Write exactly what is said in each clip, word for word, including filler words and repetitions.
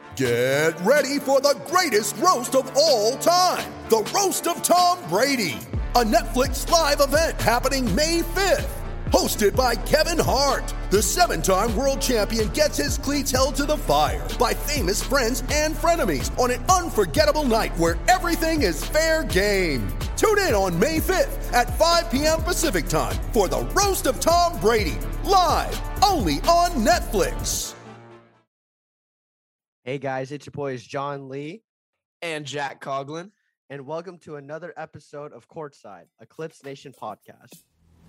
Get ready for the greatest roast of all time, the Roast of Tom Brady, a Netflix live event happening May fifth. Hosted by Kevin Hart, the seven-time world champion gets his cleats held to the fire by famous friends and frenemies on an unforgettable night where everything is fair game. Tune in on May fifth at five p.m. Pacific time for the Roast of Tom Brady, live only on Netflix. Hey guys, it's your boys John Lee and Jack Coughlin, and welcome to another episode of Courtside, a Clips Nation podcast.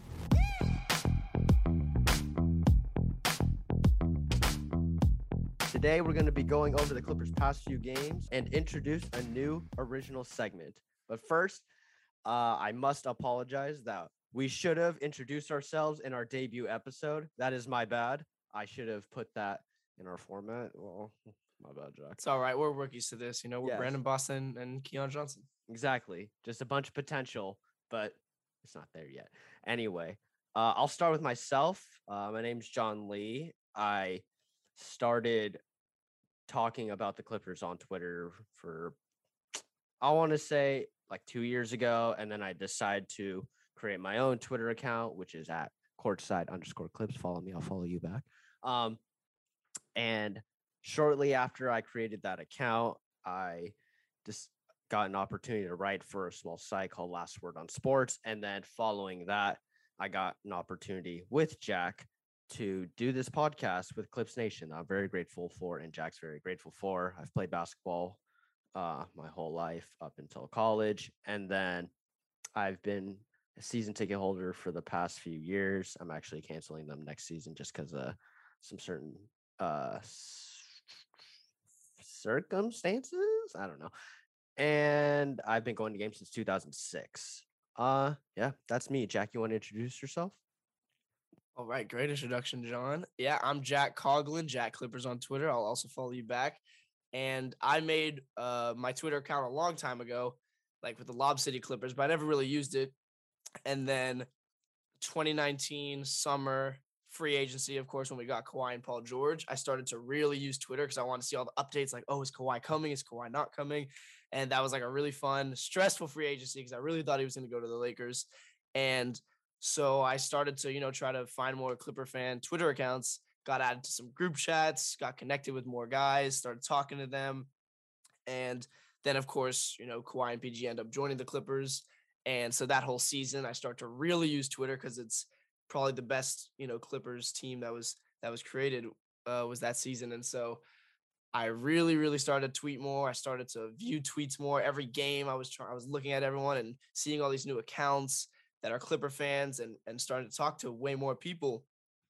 Today we're going to be going over the Clippers' past few games and introduce a new original segment. But first, uh, I must apologize that we should have introduced ourselves in our debut episode. That is my bad. I should have put that in our format. Well, my bad, Jack. It's all right. We're rookies to this. You know, we're Yes. Brandon Boston and Keon Johnson. Exactly. Just a bunch of potential, but it's not there yet. Anyway, uh, I'll start with myself. Uh, my name's John Lee. I started talking about the Clippers on Twitter for, I want to say, like two years ago. And then I decided to create my own Twitter account, which is at courtside underscore clips. Follow me. I'll follow you back. Um, and shortly after I created that account, I just got an opportunity to write for a small site called Last Word on Sports. And then following that, I got an opportunity with Jack to do this podcast with Clips Nation. I'm very grateful for, and Jack's very grateful for. I've played basketball uh, my whole life up until college. And then I've been a season ticket holder for the past few years. I'm actually canceling them next season just because of some certain uh, circumstances. I don't know. And I've been going to games since two thousand six. Uh, yeah, that's me. Jack, you want to introduce yourself? All right. Great introduction, John. Yeah, I'm Jack Coughlin, Jack Clippers on Twitter. I'll also follow you back. And I made uh, my Twitter account a long time ago, like with the Lob City Clippers, but I never really used it. And then twenty nineteen summer free agency, of course, when we got Kawhi and Paul George, I started to really use Twitter because I want to see all the updates like, oh, is Kawhi coming? Is Kawhi not coming? And that was like a really fun, stressful free agency because I really thought he was going to go to the Lakers. And so I started to, you know, try to find more Clipper fan Twitter accounts, got added to some group chats, got connected with more guys, started talking to them. And then, of course, you know, Kawhi and P G end up joining the Clippers. And so that whole season, I start to really use Twitter because it's probably the best, you know, Clippers team that was that was created uh, was that season. And so I really, really started to tweet more. I started to view tweets more. Every game I was trying, I was looking at everyone and seeing all these new accounts that are Clipper fans and and started to talk to way more people.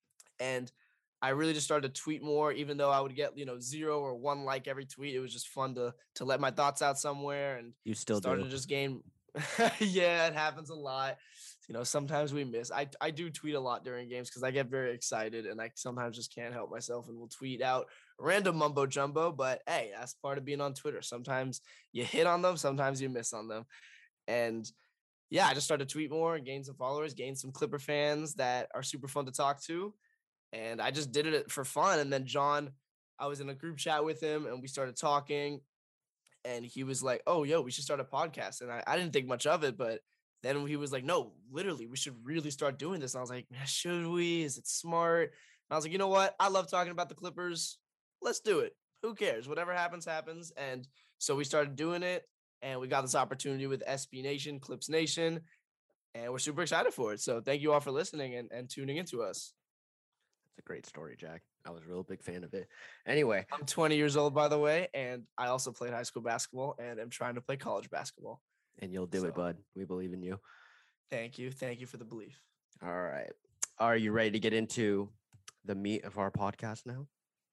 And I really just started to tweet more, even though I would get, you know, zero or one like every tweet. It was just fun to to let my thoughts out somewhere. And You still started do. to just gain. Yeah, it happens a lot. You know, sometimes we miss. I, I do tweet a lot during games because I get very excited and I sometimes just can't help myself and will tweet out random mumbo jumbo. But hey, that's part of being on Twitter. Sometimes you hit on them, sometimes you miss on them. And yeah, I just started to tweet more, gain some followers, gain some Clipper fans that are super fun to talk to. And I just did it for fun. And then John, I was in a group chat with him and we started talking. And he was like, oh, yo, we should start a podcast. And I, I didn't think much of it, but then he was like, no, literally, we should really start doing this. And I was like, should we? Is it smart? And I was like, you know what? I love talking about the Clippers. Let's do it. Who cares? Whatever happens, happens. And so we started doing it. And we got this opportunity with S B Nation, Clips Nation. And we're super excited for it. So thank you all for listening and, and tuning into us. It's a great story, Jack. I was a real big fan of it. Anyway, I'm twenty years old, by the way, and I also played high school basketball and am trying to play college basketball. And you'll do So, it, bud. We believe in you. Thank you. Thank you for the belief. All right. Are you ready to get into the meat of our podcast now?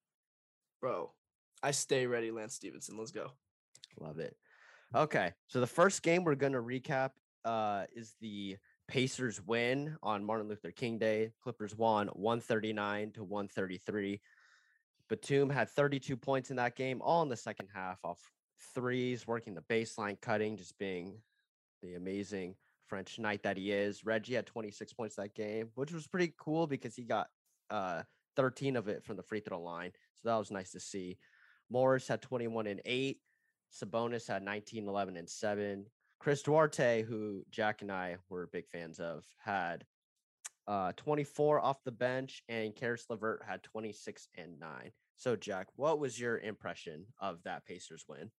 Bro, I stay ready, Lance Stevenson. Let's go. Love it. Okay. So the first game we're going to recap uh, is the Pacers win on Martin Luther King Day. Clippers won one thirty-nine to one thirty-three. Batum had thirty-two points in that game, all in the second half off threes, working the baseline, cutting, just being the amazing French knight that he is. Reggie had twenty-six points that game, which was pretty cool because he got uh, thirteen of it from the free throw line. So that was nice to see. Morris had twenty-one and eight. Sabonis had nineteen, eleven, and seven. Chris Duarte, who Jack and I were big fans of, had uh, twenty-four off the bench, and Karis LeVert had twenty-six and nine. So, Jack, what was your impression of that Pacers win?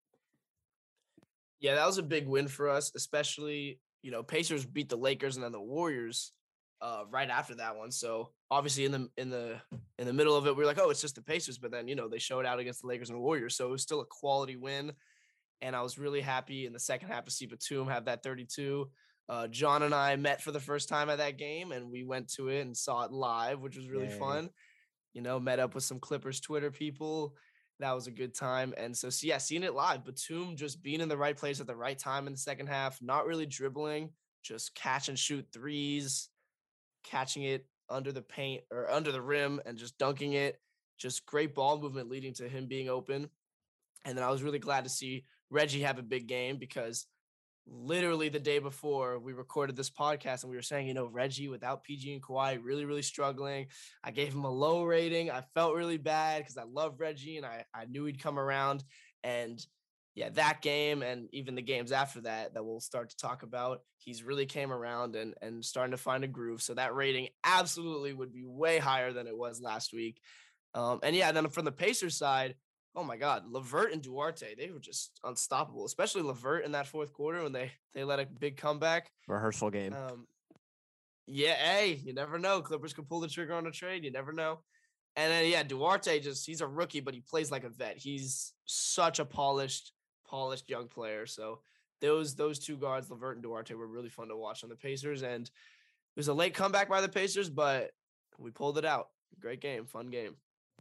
Yeah, that was a big win for us, especially, you know, Pacers beat the Lakers and then the Warriors uh, right after that one. So obviously in the in the in the middle of it, we were like, oh, it's just the Pacers, but then, you know, they showed out against the Lakers and the Warriors. So it was still a quality win. And I was really happy in the second half to see Batum have that thirty-two. Uh, John and I met for the first time at that game, and we went to it and saw it live, which was really Yay. fun. You know, met up with some Clippers Twitter people. That was a good time. And so, so, yeah, seeing it live, Batum just being in the right place at the right time in the second half, not really dribbling, just catch and shoot threes, catching it under the paint or under the rim and just dunking it. Just great ball movement leading to him being open. And then I was really glad to see Reggie have a big game because literally the day before we recorded this podcast and we were saying, you know, Reggie without P G and Kawhi, really, really struggling. I gave him a low rating. I felt really bad because I love Reggie and I, I knew he'd come around. And yeah, that game and even the games after that, that we'll start to talk about, he's really came around and, and starting to find a groove. So that rating absolutely would be way higher than it was last week. Um, and yeah, then from the Pacers side, oh my God, LeVert and Duarte, they were just unstoppable, especially LeVert in that fourth quarter when they, they let a big comeback. Rehearsal game. Um, yeah, hey, you never know. Clippers can pull the trigger on a trade. You never know. And then, yeah, Duarte just, he's a rookie, but he plays like a vet. He's such a polished, polished young player. So those those two guards, LeVert and Duarte, were really fun to watch on the Pacers. And it was a late comeback by the Pacers, but we pulled it out. Great game, fun game.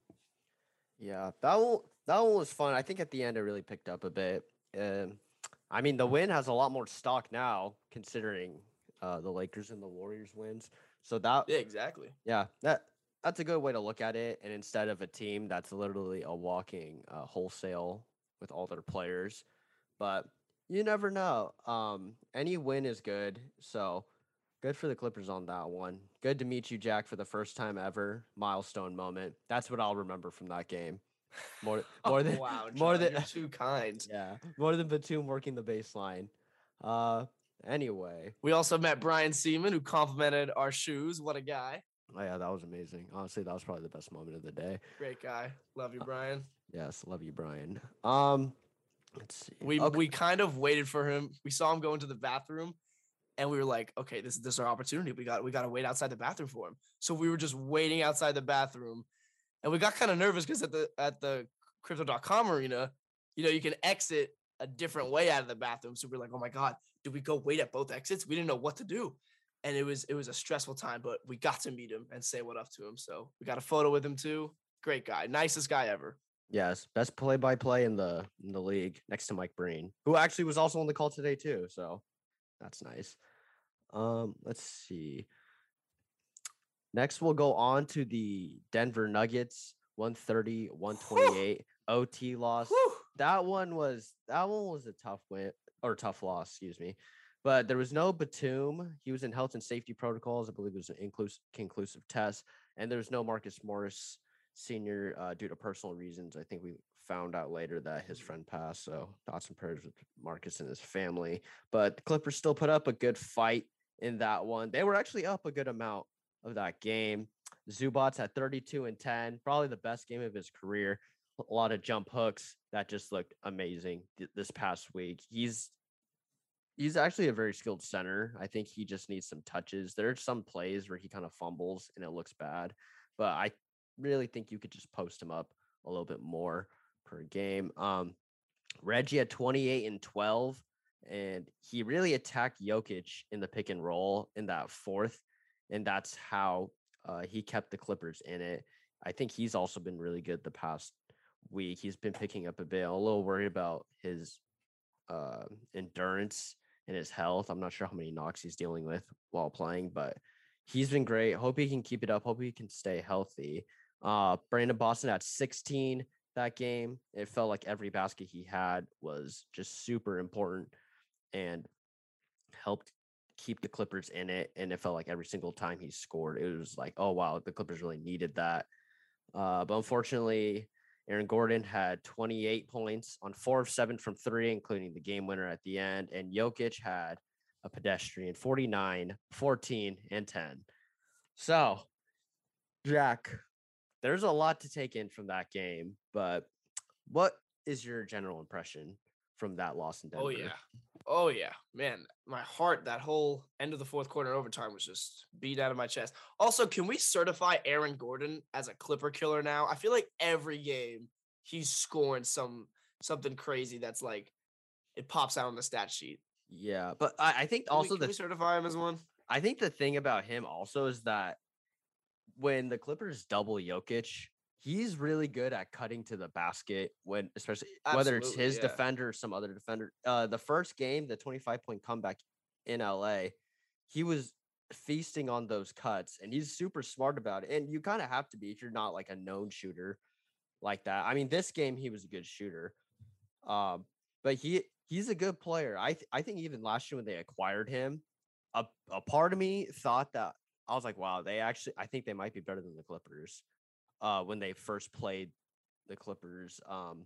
Yeah, that one, that one was fun. I think at the end it really picked up a bit. Um, I mean, the win has a lot more stock now, considering uh, the Lakers and the Warriors wins. So that, Yeah, exactly. yeah, that that's a good way to look at it. And instead of a team that's literally a walking uh, wholesale with all their players, but you never know. Um, any win is good. So good for the Clippers on that one. Good to meet you, Jack, for the first time ever. Milestone moment. That's what I'll remember from that game. More, more oh, than wow, John, more than you're too kind. Yeah, more than Batum working the baseline. Uh, anyway, we also met Brian Seaman, who complimented our shoes. What a guy! Oh yeah, that was amazing. Honestly, that was probably the best moment of the day. Great guy. Love you, Brian. Uh, yes, love you, Brian. Um, let's see. We okay. we kind of waited for him. We saw him go into the bathroom. And we were like, okay, this, this is our opportunity. We got we got to wait outside the bathroom for him. So we were just waiting outside the bathroom. And we got kind of nervous because at the at the crypto dot com arena, you know, you can exit a different way out of the bathroom. So we're like, oh my God, did we go wait at both exits? We didn't know what to do. And it was it was a stressful time, but we got to meet him and say what up to him. So we got a photo with him too. Great guy. Nicest guy ever. Yes, best play-by-play in the in the league next to Mike Breen, who actually was also on the call today too. So that's nice. Um, let's see. Next, we'll go on to the Denver Nuggets, one thirty, one twenty-eight O T loss. Whew. That one was that one was a tough win or tough loss, excuse me. But there was no Batum. He was in health and safety protocols. I believe it was an inclusive conclusive test, and there was no Marcus Morris Senior uh, due to personal reasons. I think we found out later that his friend passed. So thoughts and prayers with Marcus and his family. But the Clippers still put up a good fight in that one. They were actually up a good amount of that game. Zubats had thirty-two and ten, probably the best game of his career. A lot of jump hooks that just looked amazing th- this past week. He's he's actually a very skilled center. I think he just needs some touches. There are some plays where he kind of fumbles and it looks bad, but I really think you could just post him up a little bit more per game. Um, Reggie had twenty-eight and twelve. And he really attacked Jokic in the pick and roll in that fourth. And that's how uh, he kept the Clippers in it. I think he's also been really good the past week. He's been picking up a bit. I'm a little worried about his uh, endurance and his health. I'm not sure how many knocks he's dealing with while playing, but he's been great. Hope he can keep it up. Hope he can stay healthy. Uh, Brandon Boston had sixteen that game. It felt like every basket he had was just super important and helped keep the Clippers in it. And it felt like every single time he scored, it was like, oh, wow, the Clippers really needed that. Uh, but unfortunately, Aaron Gordon had twenty-eight points on four of seven from three, including the game winner at the end. And Jokic had a pedestrian forty-nine, fourteen, and ten. So, Jack, there's a lot to take in from that game, but what is your general impression from that loss in Denver? Oh, yeah. Oh, yeah. Man, my heart, that whole end of the fourth quarter overtime was just beat out of my chest. Also, can we certify Aaron Gordon as a Clipper killer now? I feel like every game he's scoring some something crazy that's like, it pops out on the stat sheet. Yeah, but I, I think Can also we, can the we certify him as one? I think the thing about him also is that when the Clippers double Jokic, he's really good at cutting to the basket when, especially whether it's Absolutely, his yeah. defender or some other defender. Uh, the first game, the twenty-five point comeback in L A, he was feasting on those cuts, and he's super smart about it. And you kind of have to be if you're not like a known shooter like that. I mean, this game he was a good shooter, um, but he he's a good player. I th- I think even last year when they acquired him, a a part of me thought that I was like, wow, they actually I think they might be better than the Clippers. Uh, when they first played the Clippers um,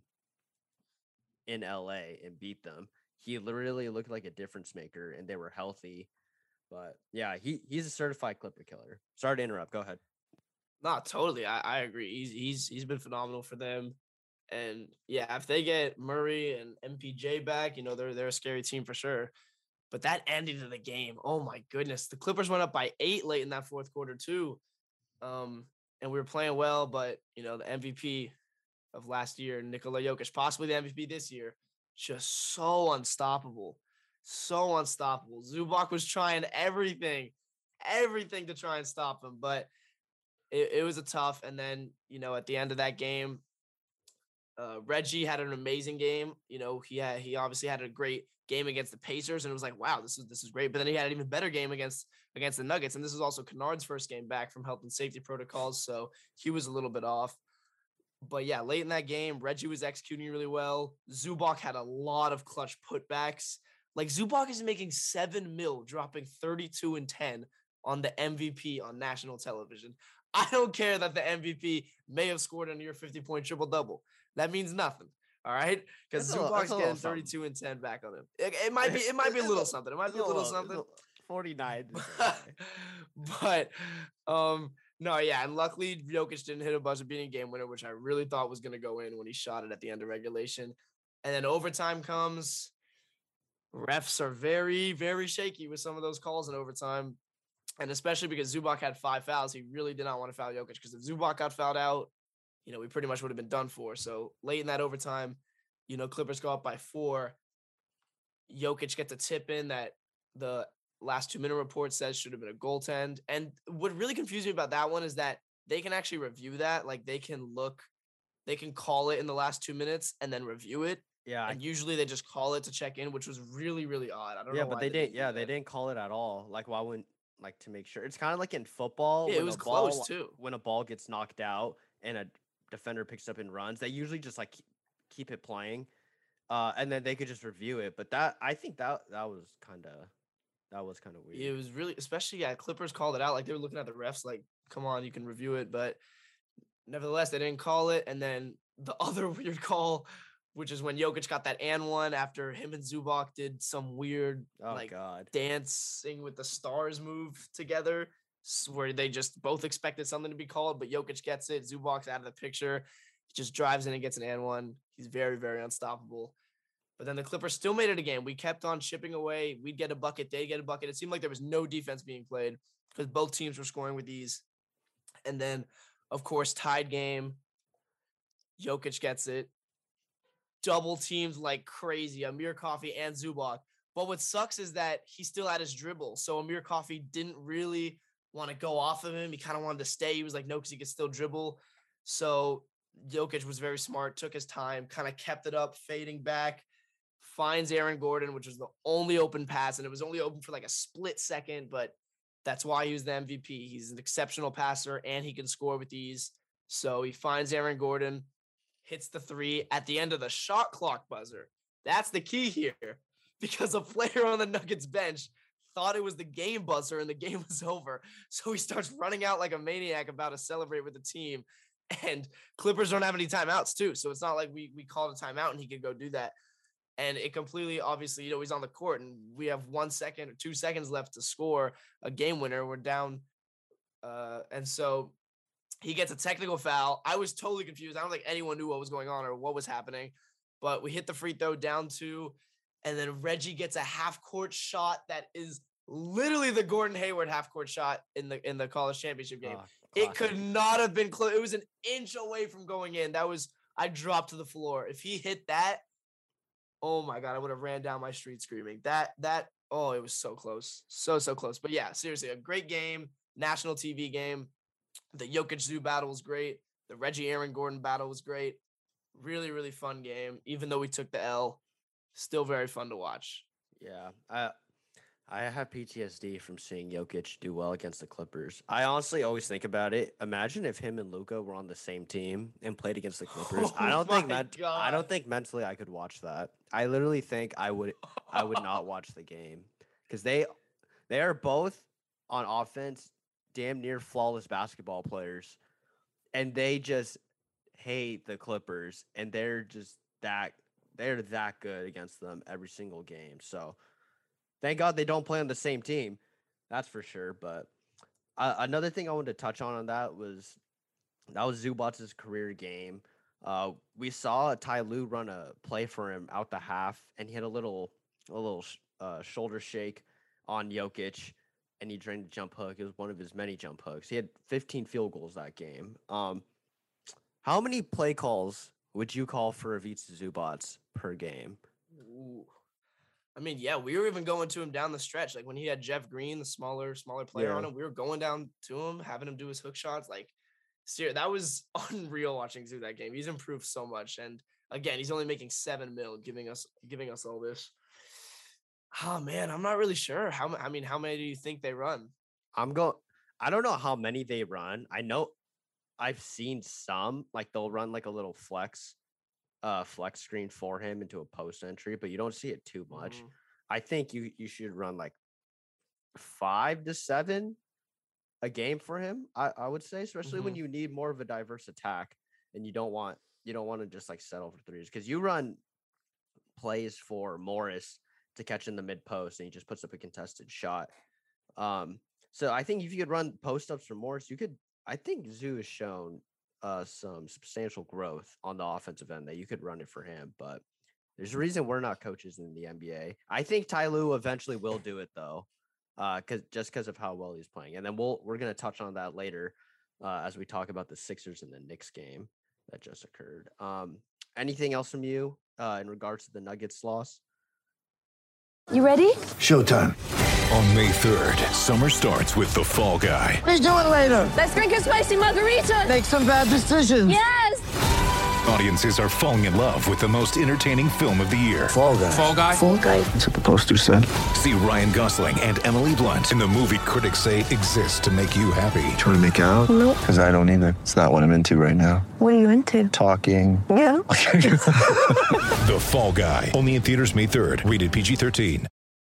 in L A and beat them, he literally looked like a difference maker, and they were healthy. But yeah, he he's a certified Clipper killer. Sorry to interrupt. Go ahead. No, totally. I, I agree. He's he's he's been phenomenal for them. And yeah, if they get Murray and M P J back, you know, they're they're a scary team for sure. But that ending of the game, oh my goodness. The Clippers went up by eight late in that fourth quarter too. Um, and we were playing well, but you know, the M V P of last year, Nikola Jokic, possibly the M V P this year, just so unstoppable. So unstoppable. Zubac was trying everything, everything to try and stop him, but it, it was a tough. And then, you know, at the end of that game, uh, Reggie had an amazing game. You know, he had he obviously had a great game against the Pacers, and it was like, wow, this is this is great. But then he had an even better game against against the Nuggets, and this is also Kennard's first game back from health and safety protocols, so he was a little bit off. But yeah, late in that game, Reggie was executing really well. Zubac had a lot of clutch putbacks. Like Zubac is making seven mil, dropping thirty-two and ten on the M V P on national television. I don't care that the M V P may have scored a near fifty point triple double. That means nothing. All right, because Zubac's getting thirty-two and ten back on him. It, it might be, it might be a little something. It might be a little something. forty-nine. But um, no, yeah, and luckily Jokic didn't hit a buzzer-beating game winner, which I really thought was going to go in when he shot it at the end of regulation. And then overtime comes. Refs are very, very shaky with some of those calls in overtime, and especially because Zubac had five fouls, he really did not want to foul Jokic, because if Zubac got fouled out, you know, we pretty much would have been done for. So late in that overtime, you know, Clippers go up by four. Jokic gets a tip in that the last two-minute report says should have been a goaltend. And what really confused me about that one is that they can actually review that. Like, they can look, they can call it in the last two minutes and then review it. Yeah. And usually they just call it to check in, which was really, really odd. I don't yeah, know. but why they, they didn't. didn't Yeah, do they that. didn't call it at all. Like, why wouldn't like to make sure? It's kind of like in football. Yeah, when it was a ball, close too. When a ball gets knocked out and a defender picks up and runs, they usually just like keep it playing, uh, and then they could just review it. But that I think that that was kind of that was kind of weird. It was really, especially yeah, Clippers called it out. Like, they were looking at the refs, like, come on, you can review it. But nevertheless, they didn't call it. And then the other weird call, which is when Jokic got that and one after him and Zubac did some weird oh like God. dancing with the stars move together, where they just both expected something to be called, but Jokic gets it. Zubac's out of the picture. He just drives in and gets an and one. He's very, very unstoppable. But then the Clippers still made it a game. We kept on chipping away. We'd get a bucket. They get a bucket. It seemed like there was no defense being played because both teams were scoring with ease. And then, of course, tied game. Jokic gets it. Double teams like crazy. Amir Coffey and Zubac. But what sucks is that he still had his dribble. So Amir Coffey didn't really want to go off of him. He kind of wanted to stay. He was like, no, because he could still dribble. So Jokic was very smart, took his time, kind of kept it up, fading back, finds Aaron Gordon, which was the only open pass. And it was only open for like a split second, but that's why he was the M V P. He's an exceptional passer and he can score with ease. So he finds Aaron Gordon, hits the three at the end of the shot clock buzzer. That's the key here, because a player on the Nuggets bench thought it was the game buzzer and the game was over. So he starts running out like a maniac about to celebrate with the team. And Clippers don't have any timeouts too. So it's not like we we called a timeout and he could go do that. And it completely, obviously, you know, he's on the court and we have one second or two seconds left to score a game winner. We're down. Uh, and so he gets a technical foul. I was totally confused. I don't think anyone knew what was going on or what was happening. But we hit the free throw down two. And then Reggie gets a half court shot that is literally the Gordon Hayward half court shot in the in the college championship game. Oh, it could not have been close. It was an inch away from going in. That was, I dropped to the floor. If he hit that, oh my God, I would have ran down my street screaming. That, that, oh, it was so close. So, so close. But yeah, seriously, a great game, national T V game. The Jokic Zoo battle was great. The Reggie Aaron Gordon battle was great. Really, really fun game. Even though we took the L, still very fun to watch. Yeah. I, I have P T S D from seeing Jokic do well against the Clippers. I honestly always think about it. Imagine if him and Luka were on the same team and played against the Clippers. Oh I don't think my ment- God. I don't think mentally I could watch that. I literally think I would I would not watch the game because they they are both on offense damn near flawless basketball players, and they just hate the Clippers, and they're just that they're that good against them every single game. So. Thank God they don't play on the same team. That's for sure. But uh, another thing I wanted to touch on on that was that was Zubac's career game. Uh, we saw Ty Lue run a play for him out the half, and he had a little a little uh, shoulder shake on Jokic, and he drained a jump hook. It was one of his many jump hooks. He had fifteen field goals that game. Um, how many play calls would you call for Ivica Zubac per game? Ooh. I mean, yeah, we were even going to him down the stretch. Like when he had Jeff Green, the smaller, smaller player Yeah. on him, we were going down to him, having him do his hook shots. Like, ser- that was unreal watching Zoo that game. He's improved so much. And again, he's only making seven mil, giving us giving us all this. Oh man, I'm not really sure. How ma- I mean, how many do you think they run? I'm going. I don't know how many they run. I know I've seen some, like they'll run like a little flex, uh, flex screen for him into a post entry, but you don't see it too much. Mhm. I think you you should run like five to seven a game for him. I, I would say, especially when Mhm. you need more of a diverse attack and you don't want you don't want to just like settle for threes because you run plays for Morris to catch in the mid post and he just puts up a contested shot. Um, so I think if you could run post ups for Morris, you could. I think Zoo has shown uh some substantial growth on the offensive end that you could run it for him, but there's a reason we're not coaches in the N B A. I think Ty Lue eventually will do it though, uh, cause just because of how well he's playing, and then we'll we're gonna touch on that later, uh, as we talk about the Sixers and the Knicks game that just occurred. Um, anything else from you uh, in regards to the Nuggets loss? You ready? Showtime. On May third, summer starts with The Fall Guy. Let's do it later. Let's drink a spicy margarita. Make some bad decisions. Yes. Audiences are falling in love with the most entertaining film of the year. Fall guy. Fall Guy? Fall guy. That's what the poster said. See Ryan Gosling and Emily Blunt in the movie critics say exists to make you happy. Trying to make it out? Nope. Because I don't either. It's not what I'm into right now. What are you into? Talking. Yeah. The Fall Guy. Only in theaters May third. Rated P G thirteen.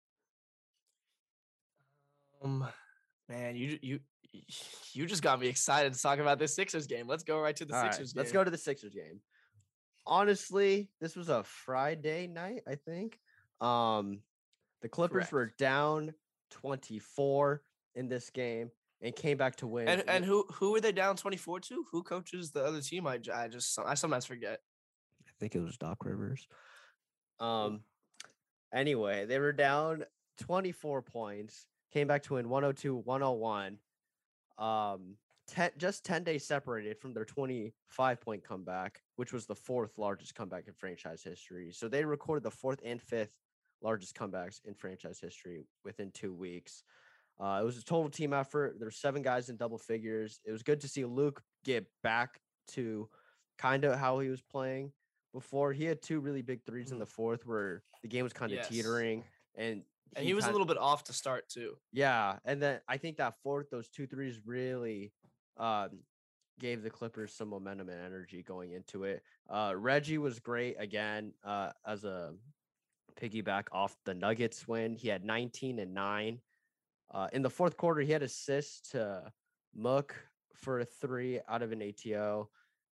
Um, man, you you you just got me excited to talk about this Sixers game. Let's go right to the All right, Sixers game. let's go to the Sixers game. Honestly, this was a Friday night, I think. Um, the Clippers Correct. were down twenty-four in this game and came back to win. And and who who were they down twenty-four to? Who coaches the other team? I, j- I just I sometimes forget. I think it was Doc Rivers. Um, anyway, they were down twenty-four points, came back to win one oh two one oh one. Um, ten, just ten days separated from their twenty-five point comeback, which was the fourth largest comeback in franchise history. So they recorded the fourth and fifth largest comebacks in franchise history within two weeks. Uh, it was a total team effort. There were seven guys in double figures. It was good to see Luke get back to kind of how he was playing before. He had two really big threes in the fourth where the game was kind of Yes. teetering, and And he was a kind- little bit off to start too. yeah, and then I think that fourth, those two threes really um, gave the Clippers some momentum and energy going into it. Uh, Reggie was great again uh, as a piggyback off the Nuggets win. He had nineteen and nine. Uh, in the fourth quarter, he had assists to Mook for a three out of an A T O.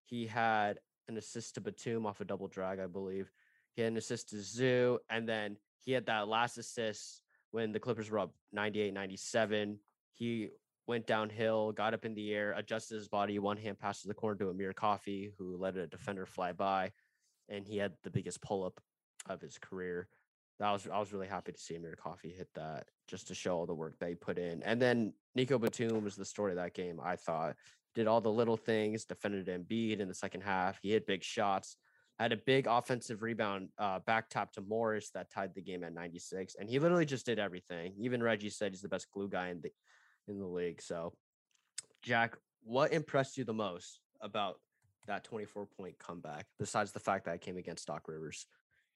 he had an assist to Batum off a double drag, I believe. He had an assist to Zoo, and then he had that last assist when the Clippers were up ninety-eight ninety-seven. He went downhill, got up in the air, adjusted his body, one hand pass to the corner to Amir Coffey, who let a defender fly by, and he had the biggest pull-up of his career. That was I was really happy to see Amir Coffey hit that just to show all the work that he put in. And then Nico Batum was the story of that game, I thought. Did all the little things, defended Embiid in the second half. He hit big shots, had a big offensive rebound, uh, back tap to Morris that tied the game at ninety-six. And he literally just did everything. Even Reggie said he's the best glue guy in the in the league. So, Jack, what impressed you the most about that twenty-four point comeback, besides the fact that it came against Doc Rivers?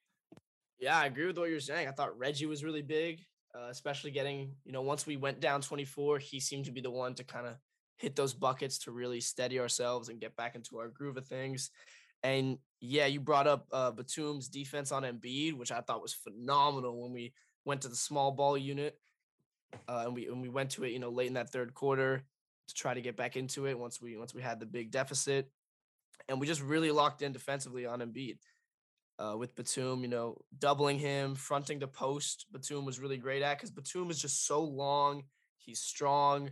Yeah, I agree with what you're saying. I thought Reggie was really big, uh, especially getting, you know, once we went down twenty-four, he seemed to be the one to kind of hit those buckets to really steady ourselves and get back into our groove of things. And yeah, you brought up uh, Batum's defense on Embiid, which I thought was phenomenal when we went to the small ball unit. Uh, and we and we went to it, you know, late in that third quarter to try to get back into it once we once we had the big deficit. And we just really locked in defensively on Embiid. Uh, with Batum, you know, doubling him, fronting the post, Batum was really great at, because Batum is just so long. He's strong.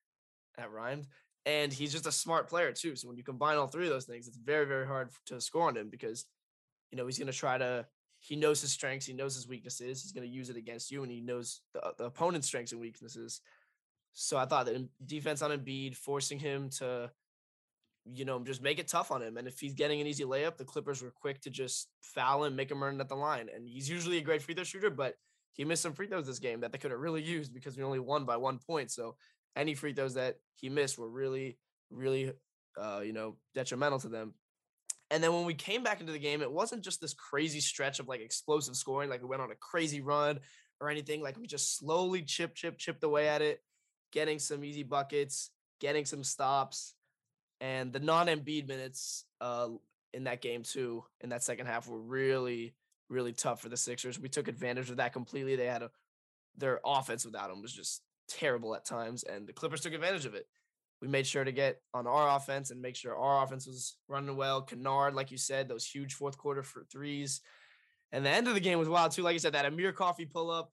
That rhymed. And he's just a smart player, too. So when you combine all three of those things, it's very, very hard to score on him because, you know, he's going to try to – he knows his strengths. He knows his weaknesses. He's going to use it against you, and he knows the, the opponent's strengths and weaknesses. So I thought that defense on Embiid, forcing him to – you know, just make it tough on him. And if he's getting an easy layup, the Clippers were quick to just foul him, make him earn it at the line. And he's usually a great free throw shooter, but he missed some free throws this game that they could have really used because we only won by one point. So any free throws that he missed were really, really, uh, you know, detrimental to them. And then when we came back into the game, it wasn't just this crazy stretch of like explosive scoring, like we went on a crazy run or anything. Like we just slowly chip, chip, chipped away at it, getting some easy buckets, getting some stops. And the non-Embiid minutes uh, in that game, too, in that second half were really, really tough for the Sixers. We took advantage of that completely. They had a their offense without him was just terrible at times, and the Clippers took advantage of it. We made sure to get on our offense and make sure our offense was running well. Kennard, like you said, those huge fourth quarter for threes. And the end of the game was wild, too. Like you said, that Amir Coffey pull-up.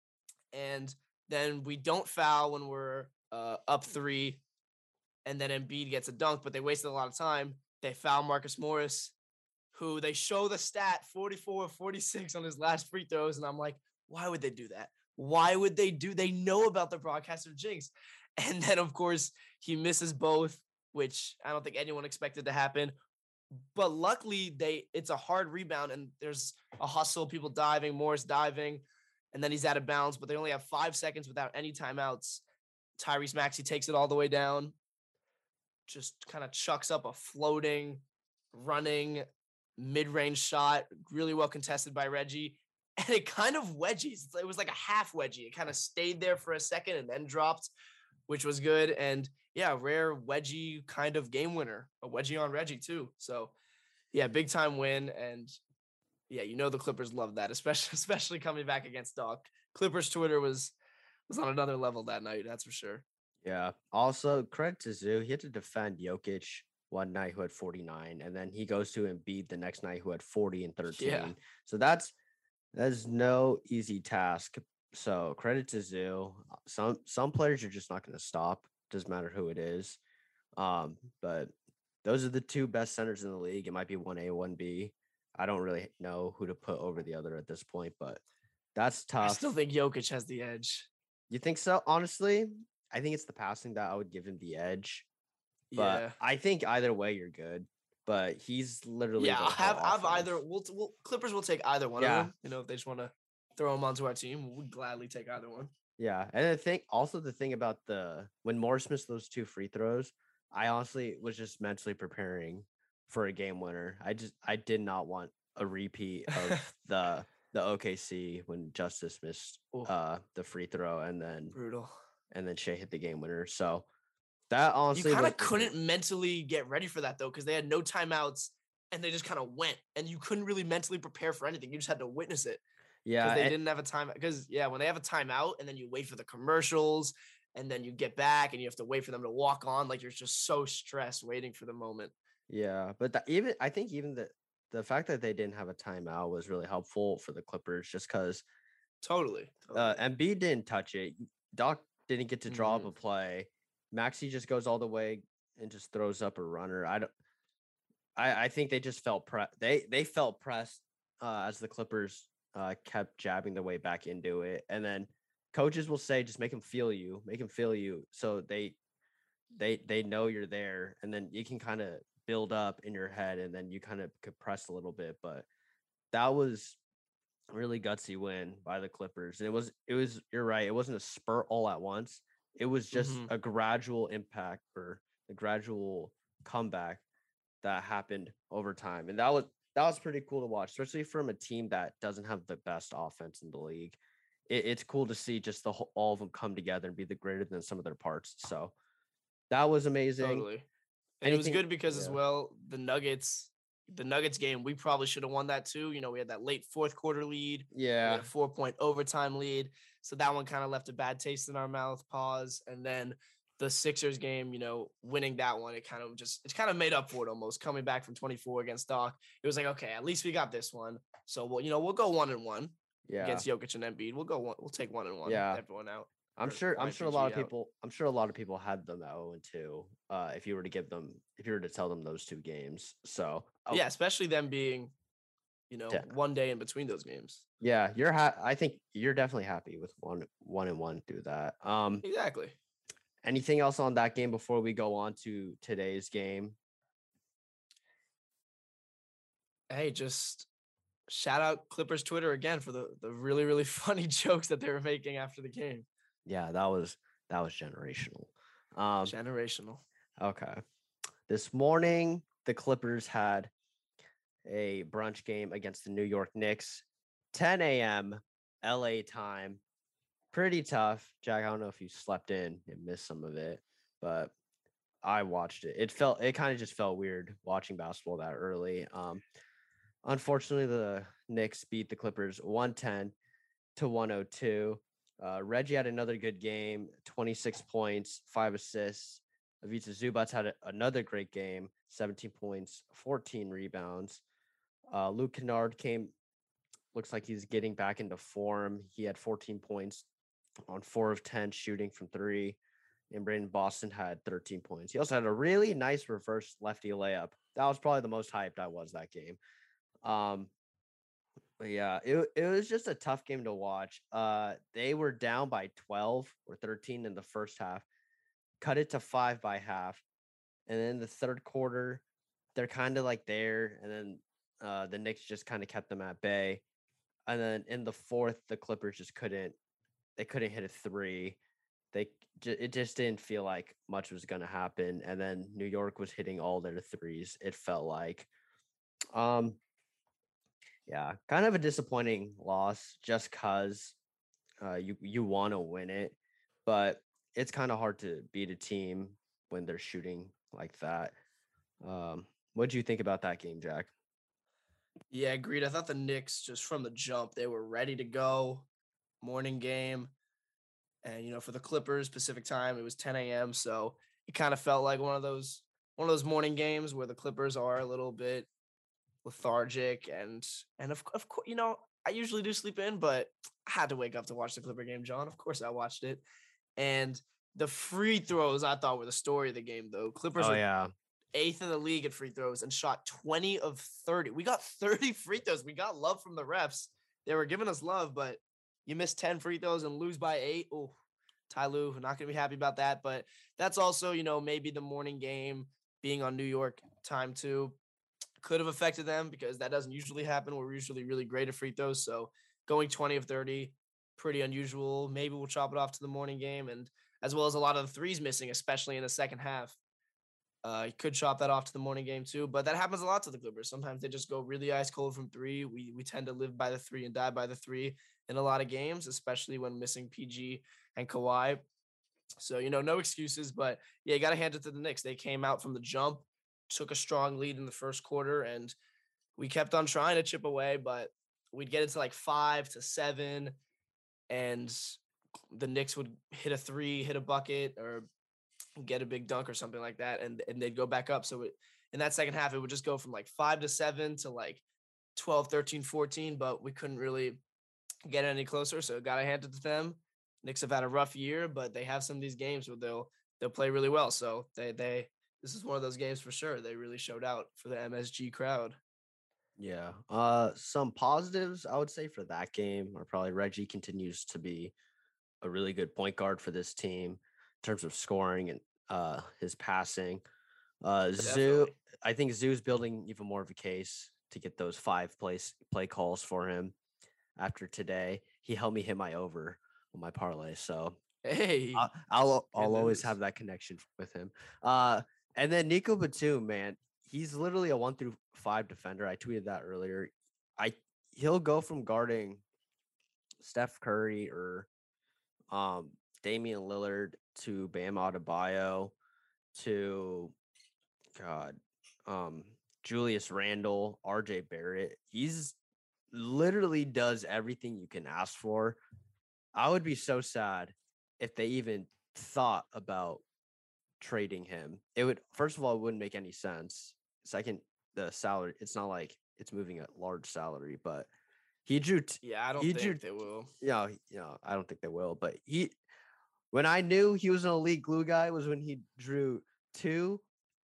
And then we don't foul when we're uh, up three. And then Embiid gets a dunk, but they wasted a lot of time. They foul Marcus Morris, who they show the stat forty-four of forty-six on his last free throws. And I'm like, why would they do that? Why would they do? They know about the broadcaster jinx. And then, of course, he misses both, which I don't think anyone expected to happen. But luckily, they it's a hard rebound, and there's a hustle, people diving, Morris diving, and then he's out of bounds. But they only have five seconds without any timeouts. Tyrese Maxey takes it all the way down. Just kind of chucks up a floating, running, mid-range shot, really well contested by Reggie. And it kind of wedgies. It was like a half wedgie. It kind of stayed there for a second and then dropped, which was good. And yeah, rare wedgie kind of game winner. A wedgie on Reggie too. So yeah, big time win. And yeah, you know the Clippers love that, especially especially coming back against Doc. Clippers Twitter was was on another level that night, that's for sure. Yeah. Also, credit to Zoo. He had to defend Jokic one night who had forty-nine, and then he goes to Embiid the next night who had forty and thirteen. Yeah. So that's that's no easy task. So credit to Zoo. Some some players you're just not going to stop. Doesn't matter who it is. Um, but those are the two best centers in the league. It might be one A, one B. I don't really know who to put over the other at this point, but that's tough. I still think Jokic has the edge. You think so? Honestly, I think it's the passing that I would give him the edge. But Yeah. I think either way you're good. But he's literally Yeah, the I'll have whole I've offense. either we'll, we'll Clippers will take either one Yeah. of them. You know, if they just want to throw them onto our team, we'll gladly take either one. Yeah, and I think also the thing about the when Morris missed those two free throws, I honestly was just mentally preparing for a game winner. I just I did not want a repeat of the the O K C when Justice missed Oof. uh the free throw and then Brutal. and then Shea hit the game winner. So that honestly You kind was of the couldn't thing. mentally get ready for that though, because they had no timeouts and they just kind of went, and you couldn't really mentally prepare for anything. You just had to witness it. Yeah, Because they and- didn't have a time. Because yeah, when they have a timeout and then you wait for the commercials and then you get back and you have to wait for them to walk on, like you're just so stressed waiting for the moment. Yeah, but that, even I think even the the fact that they didn't have a timeout was really helpful for the Clippers, just because Totally. uh, totally. Embiid didn't touch it. Doc didn't get to draw up Mhm. a play. Maxi just goes all the way and just throws up a runner. I don't. I, I think they just felt pre- they they felt pressed uh, as the Clippers uh, kept jabbing their way back into it, and then coaches will say just make them feel you, make them feel you, so they they they know you're there, and then you can kind of build up in your head, and then you kind of could press a little bit. But that was a really gutsy win by the Clippers, and it was it was you're right, it wasn't a spurt all at once. It was just Mhm. a gradual impact or a gradual comeback that happened over time, and that was that was pretty cool to watch, especially from a team that doesn't have the best offense in the league. It, it's cool to see just the whole, all of them come together and be the greater than some of their parts. So that was amazing. Totally. And it was Anything? good because as Yeah. well, the Nuggets, the Nuggets game, we probably should have won that too. You know, we had that late fourth quarter lead. We Yeah. had a four point overtime lead. So that one kind of left a bad taste in our mouth, pause. And then the Sixers game, you know, winning that one, it kind of just, it's kind of made up for it almost. Coming back from twenty-four against Doc, it was like, okay, at least we got this one. So, well, you know, we'll go one and one Yeah. against Jokic and Embiid. We'll go one, we'll take one and one. Yeah. Everyone out. I'm or sure I'm Y sure a P G lot of out. people I'm sure a lot of people had them at oh and two. Uh if you were to give them if you were to tell them those two games. So oh, Yeah, especially them being, you know, Yeah. one day in between those games. yeah, you're ha- I think you're definitely happy with one one and one through that. Um Exactly. anything else on that game before we go on to today's game? Hey, just shout out Clippers Twitter again for the the really really funny jokes that they were making after the game. Yeah, that was that was generational. Um Generational. okay. This morning the Clippers had a brunch game against the New York Knicks, ten a.m. L A time. Pretty tough. Jack, I don't know if you slept in and missed some of it, but I watched it. It felt it kind of just felt weird watching basketball that early. Um unfortunately the Knicks beat the Clippers one ten to one oh two. Uh, Reggie had another good game, twenty-six points, five assists. Ivica Zubac had a, another great game, seventeen points, fourteen rebounds. Uh, Luke Kennard came, looks like he's getting back into form. He had fourteen points on four of ten shooting from three. And Brandon Boston had thirteen points. He also had a really nice reverse lefty layup. That was probably the most hyped I was that game. Um, but yeah, it it was just a tough game to watch. Uh, they were down by twelve or thirteen in the first half, cut it to five by half, and then the third quarter, they're kind of like there, and then uh, the Knicks just kind of kept them at bay, and then in the fourth, the Clippers just couldn't they couldn't hit a three. They ju- it just didn't feel like much was gonna happen, and then New York was hitting all their threes. It felt like. Um, Yeah, kind of a disappointing loss just because uh, you you want to win it, but it's kind of hard to beat a team when they're shooting like that. Um, what do you think about that game, Jack? Yeah, agreed. I thought the Knicks just from the jump, they were ready to go. Morning game. And you know, for the Clippers Pacific time, it was ten a.m. So it kind of felt like one of those one of those morning games where the Clippers are a little bit lethargic and and of of course, you know, I usually do sleep in, but I had to wake up to watch the Clipper game, John. Of course I watched it. And the free throws I thought were the story of the game though. Clippers Oh were yeah, eighth in the league at free throws and shot twenty of thirty. We got thirty free throws. We got love from the refs. They were giving us love, but you miss ten free throws and lose by eight. Oh, Ty Lue, not going to be happy about that. But that's also, you know, maybe the morning game being on New York time too could have affected them because that doesn't usually happen. We're usually really great at free throws. So going twenty of thirty, pretty unusual. Maybe we'll chop it off to the morning game. And as well as a lot of the threes missing, especially in the second half. Uh, you could chop that off to the morning game too, but that happens a lot to the Clippers. Sometimes they just go really ice cold from three. We we tend to live by the three and die by the three in a lot of games, especially when missing P G and Kawhi. So, you know, no excuses, but yeah, you got to hand it to the Knicks. They came out from the jump, took a strong lead in the first quarter, and we kept on trying to chip away, but we'd get into like five to seven, and the Knicks would hit a three, hit a bucket, or get a big dunk or something like that, and and they'd go back up. So it in that second half, it would just go from like five to seven to like twelve, thirteen, fourteen, but we couldn't really get any closer. So got to hand it to them. Knicks have had a rough year, but they have some of these games where they'll they'll play really well. So they they this is one of those games for sure. They really showed out for the M S G crowd. Yeah. Uh, some positives I would say for that game are probably Reggie continues to be a really good point guard for this team in terms of scoring and uh his passing. Uh, Zoo, Definitely. I think Zoo's building even more of a case to get those five place play calls for him after today. He helped me hit my over on my parlay, so Hey, I'll I'll, I'll good always news. have that connection with him. Uh, and then Nico Batum, man, he's literally a one through five defender. I tweeted that earlier. I he'll go from guarding Steph Curry or um Damian Lillard to Bam Adebayo to God, um Julius Randle, R J Barrett. He's literally does everything you can ask for. I would be so sad if they even thought about trading him. It would, first of all, it wouldn't make any sense. Second, the salary, it's not like it's moving a large salary, but he drew, t- Yeah, I don't he think drew, they will. you know, you know, I don't think they will, but he, when I knew he was an elite glue guy was when he drew two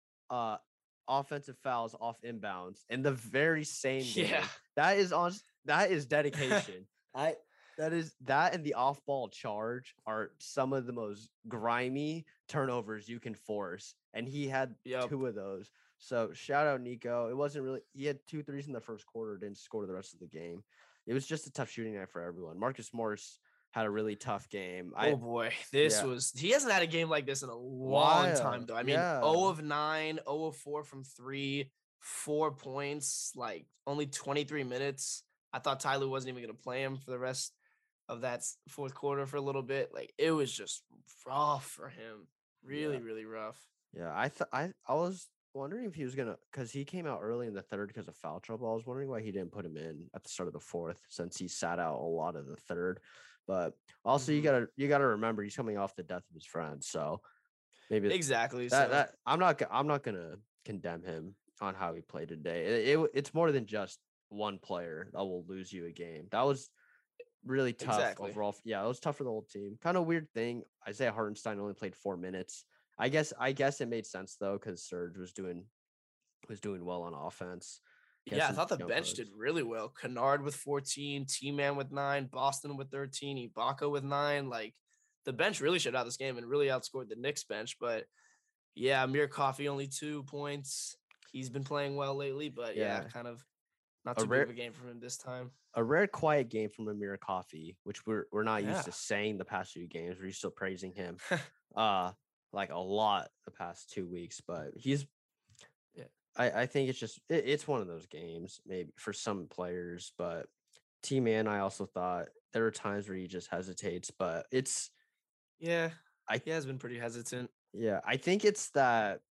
uh offensive fouls off inbounds in the very same game. Yeah. That is on that is dedication. I that is that and the off-ball charge are some of the most grimy turnovers you can force. And he had Yep. two of those. So shout out Nico. It wasn't really he had two threes in the first quarter, didn't score the rest of the game. It was just a tough shooting night for everyone. Marcus Morris had a really tough game. I Oh boy, this yeah. was he hasn't had a game like this in a long time Wild. though. I mean, Yeah. zero of nine, zero of four from three, four points, like only twenty-three minutes. I thought Tyler wasn't even going to play him for the rest of that s- fourth quarter for a little bit. Like it was just rough for him. Really, Yeah. really rough. Yeah, I thought I I was wondering if he was gonna because he came out early in the third because of foul trouble. I was wondering why he didn't put him in at the start of the fourth since he sat out a lot of the third. But also, you Mhm. gotta you gotta remember he's coming off the death of his friend, so maybe Exactly. that so that I'm not go- I'm not gonna condemn him on how he played today. It, it w- it's more than just one player that will lose you a game. That was really tough Exactly. overall. Yeah, it was tough for the whole team. Kind of weird thing. Isaiah Hartenstein only played four minutes. I guess I guess it made sense though because Serge was doing was doing well on offense. yeah, I Guessing thought the jump bench hooks. did really well. Kennard with fourteen, T-Man with nine, Boston with thirteen, Ibaka with nine. Like the bench really showed out this game and really outscored the Knicks bench. But yeah, Amir Coffey only two points. He's been playing well lately, but yeah, Yeah. kind of not A too rare- big of a game from him this time. A rare quiet game from Amir Coffey, which we're we're not used Yeah. to saying the past few games. We're still praising him, uh, like a lot the past two weeks. But he's, Yeah. I I think it's just it, it's one of those games maybe for some players. But T Man, I also thought there were times where he just hesitates, but it's Yeah, I- he has been pretty hesitant. yeah, I think it's that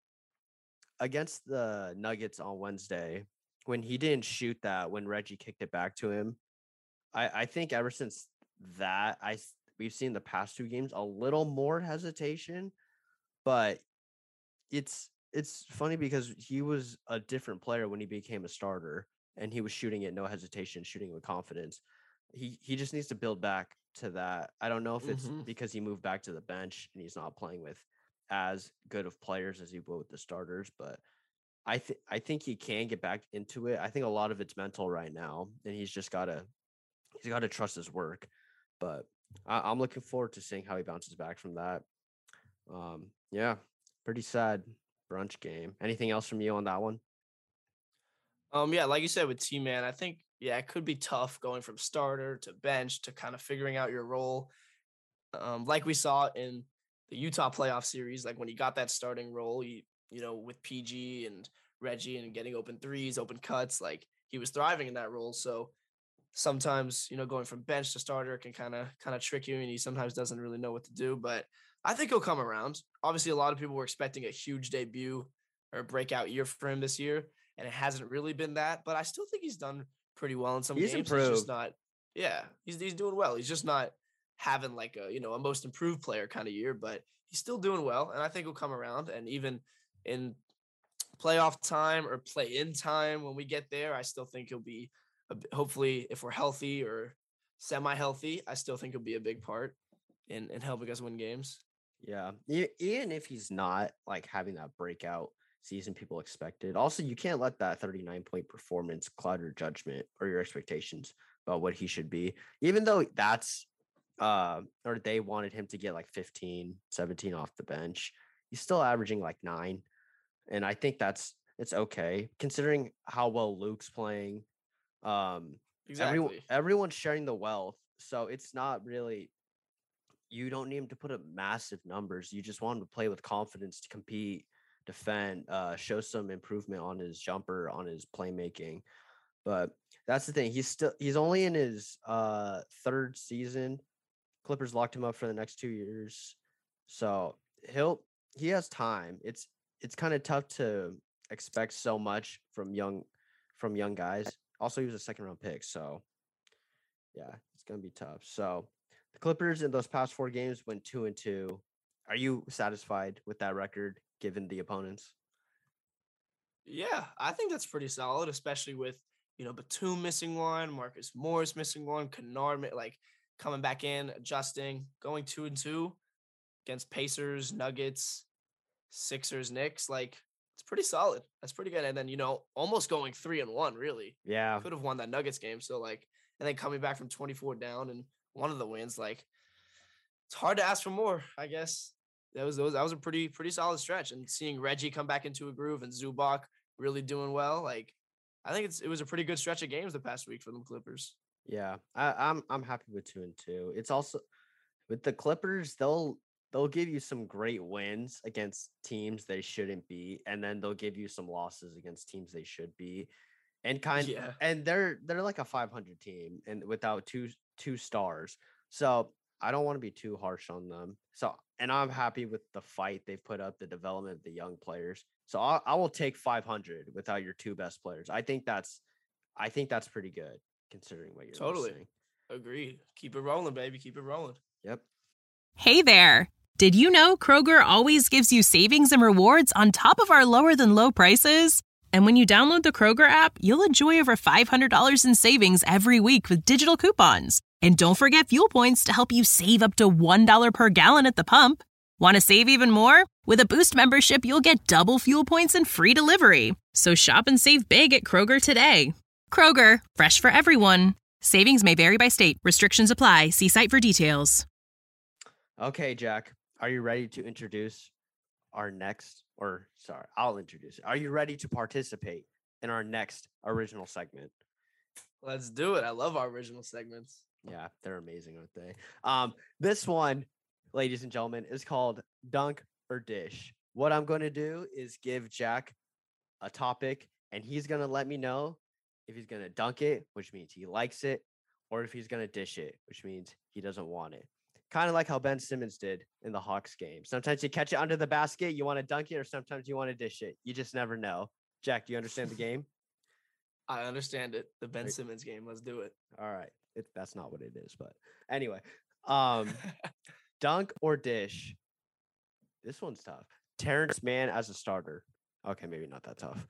against the Nuggets on Wednesday when he didn't shoot that when Reggie kicked it back to him. I I think ever since that I s- we've seen the past two games a little more hesitation, but it's it's funny because he was a different player when he became a starter and he was shooting it no hesitation, shooting with confidence. He he just needs to build back to that. I don't know if it's Mhm. because he moved back to the bench and he's not playing with as good of players as he will with the starters, but I think I think he can get back into it. I think a lot of it's mental right now, and he's just gotta he's got to trust his work. But I, I'm looking forward to seeing how he bounces back from that. Um, yeah, pretty sad brunch game. Anything else from you on that one? Um, yeah, like you said with T-Man, I think yeah, it could be tough going from starter to bench to kind of figuring out your role. Um, like we saw in the Utah playoff series, like when he got that starting role, he, you know, with P G and Reggie and getting open threes, open cuts, like he was thriving in that role. So sometimes, you know, going from bench to starter can kind of kind of trick you, and he sometimes doesn't really know what to do. But I think he'll come around. Obviously, a lot of people were expecting a huge debut or breakout year for him this year, and it hasn't really been that. But I still think he's done pretty well in some He's games. He's improved. just not. Yeah, he's he's doing well. He's just not having like a you know a most improved player kind of year, but he's still doing well, and I think he'll come around. And even in playoff time or play in time when we get there, I still think he'll be, a, hopefully, if we're healthy or semi-healthy, I still think he'll be a big part in, in helping us win games. Yeah. E- Even if he's not like having that breakout season people expected. Also, you can't let that thirty-nine point performance cloud your judgment or your expectations about what he should be. Even though that's uh or they wanted him to get like fifteen, seventeen off the bench, he's still averaging like nine. And I think that's it's okay considering how well Luke's playing. Um Exactly. everyone everyone's sharing the wealth. So it's not really you don't need him to put up massive numbers. You just want him to play with confidence to compete, defend, uh, show some improvement on his jumper, on his playmaking. But that's the thing. He's still he's only in his uh third season. Clippers locked him up for the next two years. So he'll he has time. It's it's kind of tough to expect so much from young from young guys. Also, he was a second round pick, so yeah, it's gonna be tough. So the Clippers in those past four games went two and two. Are you satisfied with that record given the opponents? Yeah, I think that's pretty solid, especially with, you know, Batum missing one, Marcus Morris missing one, Kennard mi- like coming back in, adjusting, going two and two against Pacers, Nuggets, Sixers, Knicks. Like, it's pretty solid. That's pretty good. And then, you know, almost going three and one, really. Yeah, Could have won that Nuggets game. So, like, and then coming back from twenty-four down and one of the wins, like, it's hard to ask for more, I guess. That was those that was a pretty pretty solid stretch. And seeing Reggie come back into a groove and Zubac really doing well, like I think it's it was a pretty good stretch of games the past week for them Clippers. yeah. I, I'm I'm happy with two and two. It's also with the Clippers, they'll they'll give you some great wins against teams they shouldn't be, and then they'll give you some losses against teams they should be. And kind Yeah. and they're they're like a five hundred team and without two two stars. So I don't want to be too harsh on them. So and I'm happy with the fight they've put up, the development of the young players. So I, I will take five hundred without your two best players. I think that's I think that's pretty good considering what you're Totally. missing. Agreed. Keep it rolling, baby. Keep it rolling. Yep. Hey there. Did you know Kroger always gives you savings and rewards on top of our lower than low prices? And when you download the Kroger app, you'll enjoy over five hundred dollars in savings every week with digital coupons. And don't forget fuel points to help you save up to one dollar per gallon at the pump. Want to save even more? With a Boost membership, you'll get double fuel points and free delivery. So shop and save big at Kroger today. Kroger, fresh for everyone. Savings may vary by state. Restrictions apply. See site for details. Okay, Jack, are you ready to introduce our next, or sorry, I'll introduce it. Are you ready to participate in our next original segment? Let's do it. I love our original segments. Yeah, they're amazing, aren't they? Um, this one, ladies and gentlemen, is called Dunk or Dish. What I'm going to do is give Jack a topic, and he's going to let me know if he's going to dunk it, which means he likes it, or if he's going to dish it, which means he doesn't want it. Kind of like how Ben Simmons did in the Hawks game. Sometimes you catch it under the basket, you want to dunk it, or sometimes you want to dish it. You just never know. Jack, do you understand the game? I understand it. The Ben Right. Simmons game. Let's do it. All right. It, that's not what it is, but anyway, um, dunk or dish. This one's tough. Terrence Mann as a starter. Okay, maybe not that tough.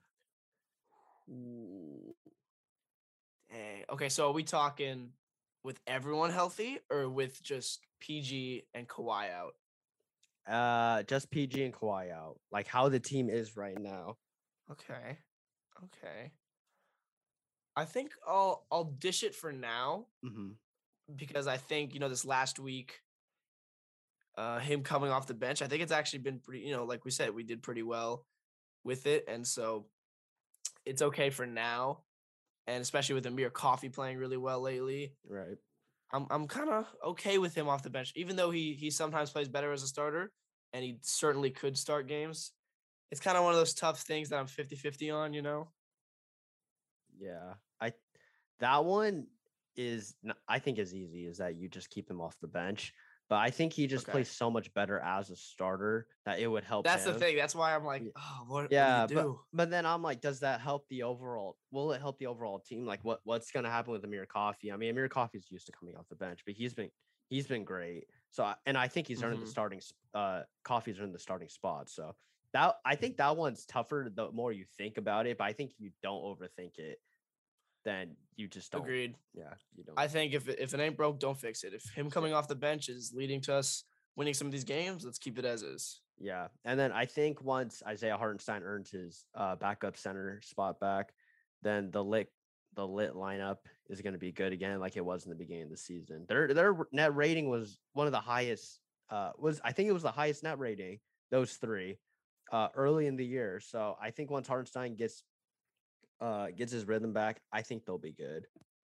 Ooh. Dang. Okay, so are we talking with everyone healthy or with just P G and Kawhi out? Uh, just P G and Kawhi out. Like how the team is right now. Okay. Okay. I think I'll I'll dish it for now Mm-hmm. because I think, you know, this last week, uh, him coming off the bench, I think it's actually been pretty, you know, like we said, we did pretty well with it. And so it's okay for now. And especially with Amir Coffee playing really well lately, Right. I'm I'm kind of okay with him off the bench, even though he he sometimes plays better as a starter and he certainly could start games. It's kind of one of those tough things that I'm fifty-fifty on, you know? Yeah. I that one is n- I think is easy is that you just keep him off the bench. But I think he just Okay. plays so much better as a starter that it would help That's him. the thing. That's why I'm like, Yeah. oh, what, Yeah, what do you but do? but then I'm like, does that help the overall? Will it help the overall team? Like, what what's gonna happen with Amir Coffee? I mean, Amir Coffee's used to coming off the bench, but he's been he's been great. So, I- and I think he's earned the Mhm. starting. s- Uh, Coffee's earned the starting spot. So, that I think that one's tougher the more you think about it, but I think if you don't overthink it, then you just don't. Agreed. Yeah, you don't. I think if it, if it ain't broke, don't fix it. If him coming off the bench is leading to us winning some of these games, let's keep it as is. Yeah, and then I think once Isaiah Hartenstein earns his uh, backup center spot back, then the lit the lit lineup is going to be good again, like it was in the beginning of the season. Their their net rating was one of the highest. Uh, was I think it was the highest net rating, those three, uh, early in the year. So I think once Hartenstein gets uh gets his rhythm back, I think they'll be good.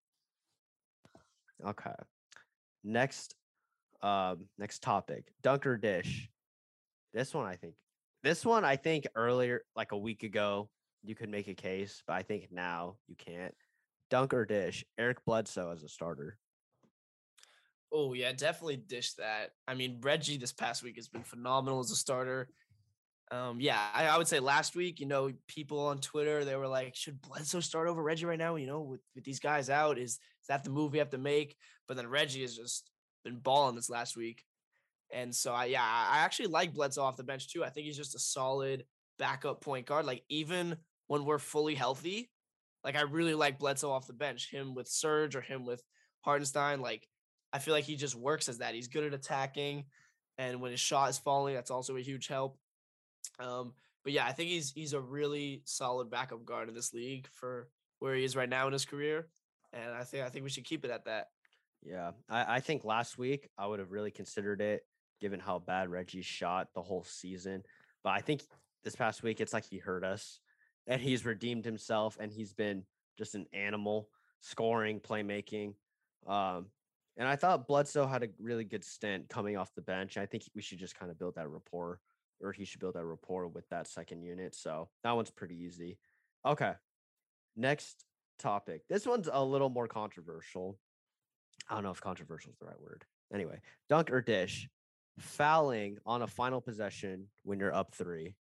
Okay. Next, um, next topic: dunk or dish. This one, I think. This one, I think earlier, like a week ago, you could make a case, but I think now you can't. Dunk or dish. Eric Bledsoe as a starter. Oh, yeah, definitely dish that. I mean, Reggie this past week has been phenomenal as a starter. Um, yeah, I, I would say last week, you know, people on Twitter, they were like, should Bledsoe start over Reggie right now? You know, with, with these guys out, is, is that the move we have to make? But then Reggie has just been balling this last week. And so, I yeah, I actually like Bledsoe off the bench too. I think he's just a solid backup point guard. Like, even when we're fully healthy, like, I really like Bledsoe off the bench. Him with Serge or him with Hartenstein, like, I feel like he just works as that. He's good at attacking, and when his shot is falling, that's also a huge help. Um, but yeah, I think he's he's a really solid backup guard in this league for where he is right now in his career, and I think I think we should keep it at that. Yeah, I, I think last week I would have really considered it, given how bad Reggie shot the whole season. But I think this past week it's like he hurt us, and he's redeemed himself, and he's been just an animal, scoring, playmaking. Um, and I thought Bledsoe had a really good stint coming off the bench. I think we should just kind of build that rapport, or he should build that rapport with that second unit. So that one's pretty easy. Okay, next topic. This one's a little more controversial. I don't know if controversial is the right word. Anyway, dunk or dish. Fouling on a final possession when you're up three.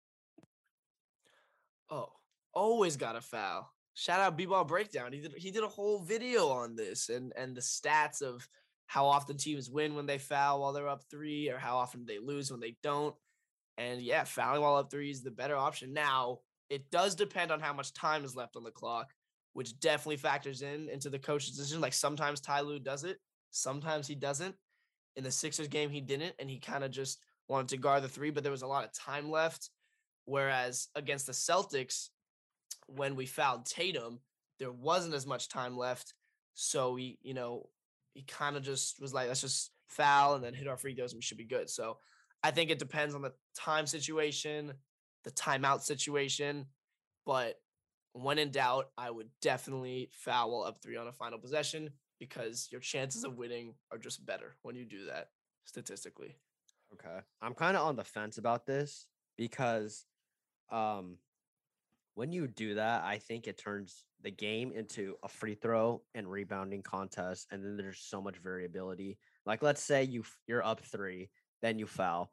Oh, always got a foul. Shout out B-Ball Breakdown. He did he did a whole video on this and and the stats of how often teams win when they foul while they're up three, or how often they lose when they don't. And yeah, fouling while up three is the better option. Now, it does depend on how much time is left on the clock, which definitely factors in into the coach's decision. Like, sometimes Ty Lue does it, sometimes he doesn't. In the Sixers game, he didn't, and he kind of just wanted to guard the three, but there was a lot of time left. Whereas against the Celtics, when we fouled Tatum, there wasn't as much time left. So he, you know, he kind of just was like, let's just foul and then hit our free throws and we should be good. So I think it depends on the time situation, the timeout situation. But when in doubt, I would definitely foul up three on a final possession, because your chances of winning are just better when you do that statistically. Okay. I'm kind of on the fence about this because um, when you do that, I think it turns the game into a free throw and rebounding contest. And then there's so much variability. Like, let's say you, you're up three, then you foul.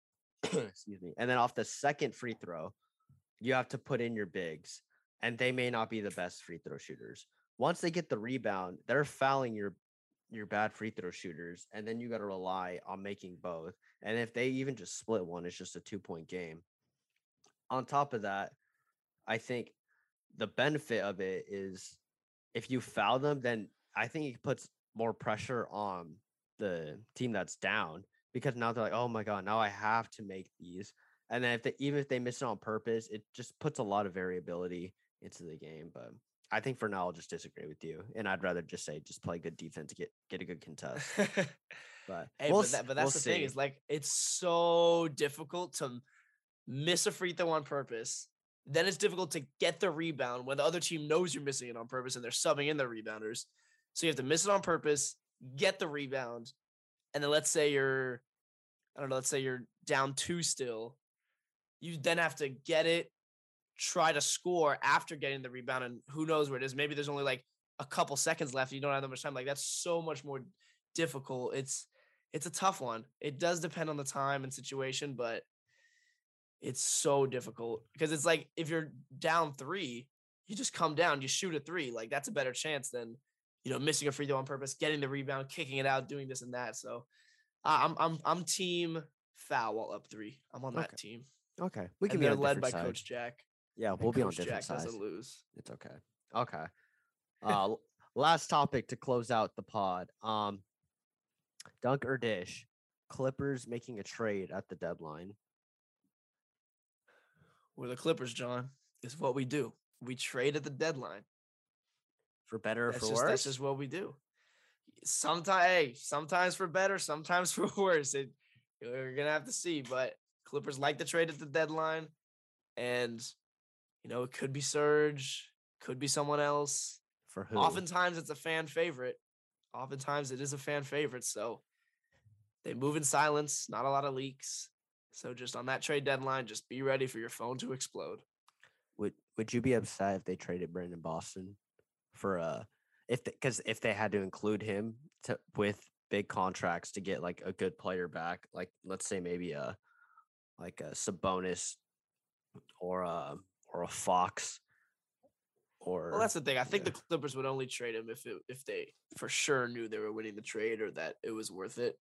Excuse me. And then off the second free throw, you have to put in your bigs, and they may not be the best free throw shooters. Once they get the rebound, they're fouling your your bad free throw shooters, and then you got to rely on making both. And if they even just split one, it's just a two-point game. On top of that, I think the benefit of it is if you foul them, then I think it puts more pressure on the team that's down, because now they're like, oh my God, now I have to make these. And then if they, even if they miss it on purpose, it just puts a lot of variability into the game. But I think for now, I'll just disagree with you. And I'd rather just say, just play good defense, get, get a good contest. But, hey, we'll, but, that, but that's we'll the see. thing is, like, it's so difficult to miss a free throw on purpose. Then it's difficult to get the rebound when the other team knows you're missing it on purpose and they're subbing in their rebounders. So you have to miss it on purpose, get the rebound. And then let's say you're, I don't know, let's say you're down two still. You then have to get it, try to score after getting the rebound, and who knows where it is. Maybe there's only like a couple seconds left. You don't have that much time. Like, that's so much more difficult. It's it's a tough one. It does depend on the time and situation, but it's so difficult because it's like if you're down three, you just come down, you shoot a three. Like, that's a better chance than, you know, missing a free throw on purpose, getting the rebound, kicking it out, doing this and that. So uh, I'm I'm I'm team foul while up three. I'm on that Okay. team. Okay, we can And be they're on led by different sides. Coach Jack. Yeah, and we'll be on Coach different Jack sides. doesn't lose. It's okay. Okay. Uh, l- last topic to close out the pod. Um, dunk or dish? Clippers making a trade at the deadline. We're the Clippers, John. Is what we do. We trade at the deadline. For better or That's for just worse? that's just what we do. Sometimes, hey, sometimes for better, sometimes for worse. It, we're gonna have to see. But Clippers like to trade at the deadline, and you know it could be Serge, could be someone else. For who? Oftentimes it's a fan favorite. Oftentimes it is a fan favorite. So they move in silence, not a lot of leaks. So just on that trade deadline, just be ready for your phone to explode. Would Would you be upset if they traded Brandon Boston for uh if because if they had to include him to with big contracts to get like a good player back, like let's say maybe a like a Sabonis or a or a Fox or Well, that's the thing. I think yeah. the Clippers would only trade him if it, if they for sure knew they were winning the trade or that it was worth it.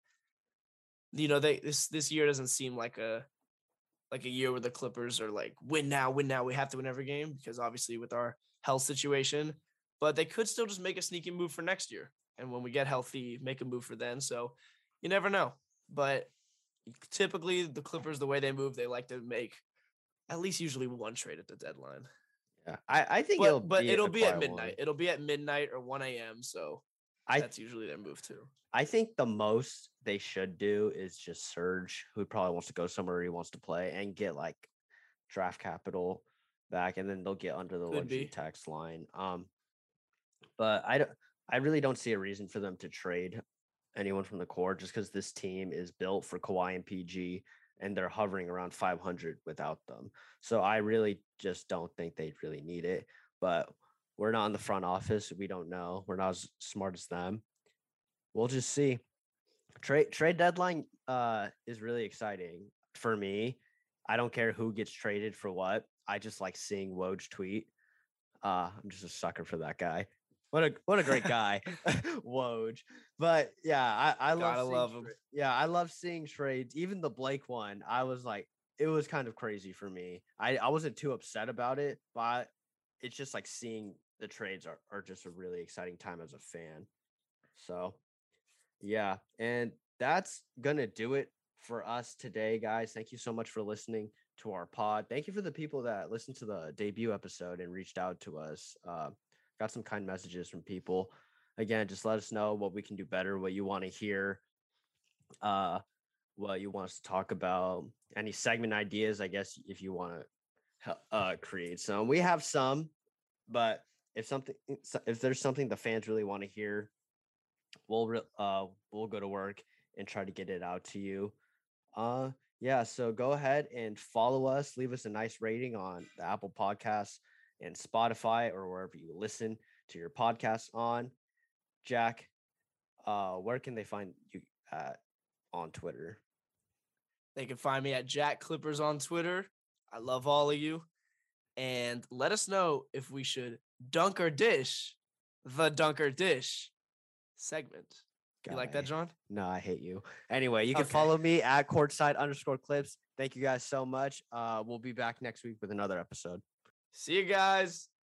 You know, they this this year doesn't seem like a like a year where the Clippers are like win now, win now. We have to win every game because obviously with our health situation, but they could still just make a sneaky move for next year. And when we get healthy, make a move for then. So you never know. But typically the Clippers, the way they move, they like to make at least usually one trade at the deadline. Yeah, I, I think But it'll but be it'll a be at quiet midnight. one. It'll be at midnight or one a.m. So I that's usually their move too. I think the most they should do is just Serge, who probably wants to go somewhere he wants to play, and get like draft capital back, and then they'll get under the Could luxury be. tax line. Um, but I don't, I really don't see a reason for them to trade anyone from the core, just because this team is built for Kawhi and P G, and they're hovering around five hundred without them. So I really just don't think they really need it. But we're not in the front office; we don't know. We're not as smart as them. We'll just see. Trade trade deadline uh is really exciting for me. I don't care who gets traded for what. I just like seeing Woj tweet. Uh, I'm just a sucker for that guy. What a what a great guy, Woj. But yeah, I I love Gotta seeing love him. tra- yeah, I love seeing trades. Even the Blake one, I was like, it was kind of crazy for me. I I wasn't too upset about it, but it's just like seeing the trades are are just a really exciting time as a fan. So. Yeah, and that's gonna do it for us today, guys. Thank you so much for listening to our pod. Thank you for the people that listened to the debut episode and reached out to us. Uh, got some kind messages from people. Again, just let us know what we can do better, what you want to hear, uh, what you want us to talk about, any segment ideas. I guess if you want to uh, create some, we have some, but if something, if there's something the fans really want to hear. We'll re- uh we'll go to work and try to get it out to you. Uh yeah, so go ahead and follow us, leave us a nice rating on the Apple Podcasts and Spotify or wherever you listen to your podcasts on. Jack, uh where can they find you at on Twitter? They can find me at Jack Clippers on Twitter. I love all of you. And let us know if we should dunk or dish the dunk or dish segment. You like that, Guy. John? No, I hate you. Anyway, you can Okay. follow me at courtside underscore clips. Thank you guys so much. Uh we'll be back next week with another episode. See you guys.